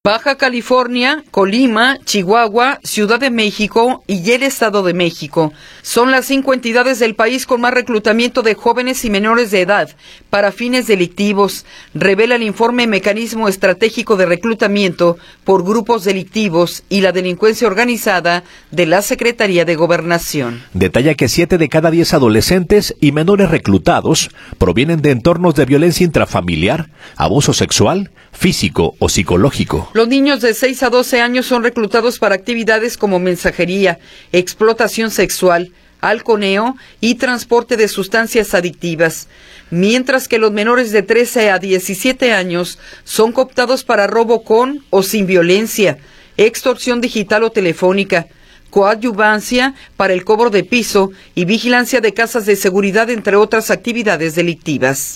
Baja California, Colima, Chihuahua, Ciudad de México y el Estado de México son las 5 entidades del país con más reclutamiento de jóvenes y menores de edad para fines delictivos, revela el informe Mecanismo Estratégico de Reclutamiento por Grupos Delictivos y la Delincuencia Organizada de la Secretaría de Gobernación. Detalla que 7 de cada 10 adolescentes y menores reclutados provienen de entornos de violencia intrafamiliar, abuso sexual, físico o psicológico. Los niños de 6 a 12 años son reclutados para actividades como mensajería, explotación sexual, halconeo y transporte de sustancias adictivas, mientras que los menores de 13 a 17 años son cooptados para robo con o sin violencia, extorsión digital o telefónica, coadyuvancia para el cobro de piso y vigilancia de casas de seguridad, entre otras actividades delictivas.